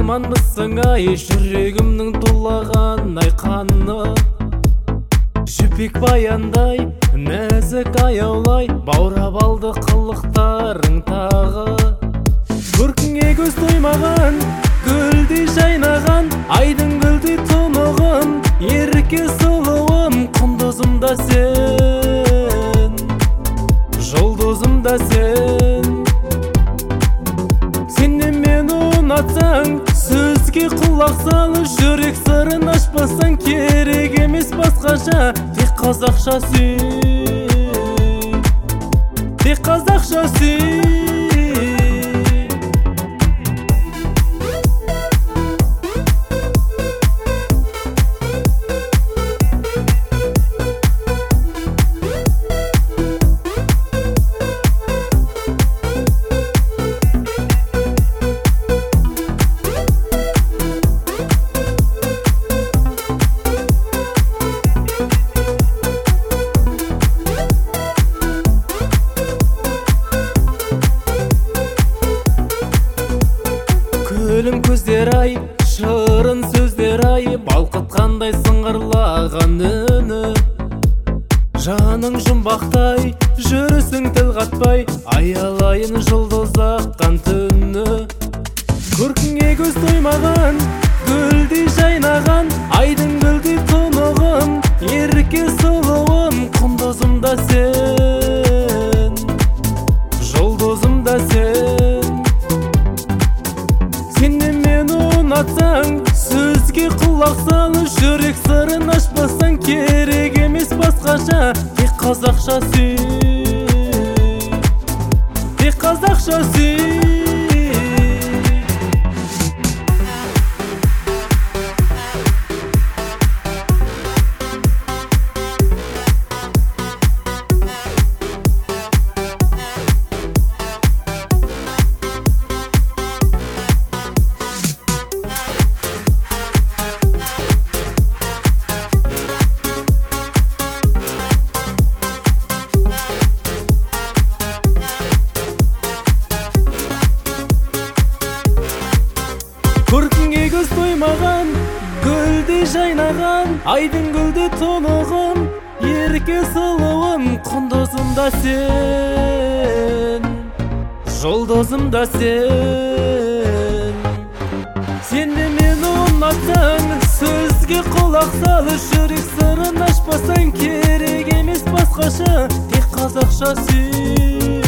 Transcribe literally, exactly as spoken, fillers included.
аманбысың ай, жүрегімнің тулаған айқаны. Жібек баяндай, нәзік аяулай, баурап алды қылықтарың тағы. Көркіңе көз тоймаған, гүлдей жайнаған, айдың гүлдей тұнығым, ерке сұлуым, құндызым да сен, жұлдызым да сен. Сенен мені ұнатсаң, сөзге құлақ салы, жүрек сырын ашпасаң, керек емес басқаша, тек қазақша сүй, тек қазақша сүй. Өлім көздер ай, шырын сөздер ай, балқытқандай сыңғырлаған үні. Жаның жұмбақтай, жүрісің тіл қатпай, аялайын жұлдыз аққан түні. Көркіңе көз тоймаған, гүлдей жайнаған, айдың гүлдей тұнығым, ерке сұлуым, құндызым да сен, жұлдызым да сен. Сенен мені ұнатсаң, сөзге құлақ салы, жүрек сырын ашпасаң, керек емес басқаша, тек қазақша сүй, тек қазақша сүй. Көркіңе көз тоймаған, гүлдей жайнаған, айдың гүлдей тұнығым, ерке сұлуым, құндызым да сен, жұлдызым да сен. Сенен мені ұнатсаң, сөзге құлақ салы, жүрек сырын ашпасаң, керек емес басқаша, тек қазақша сүй.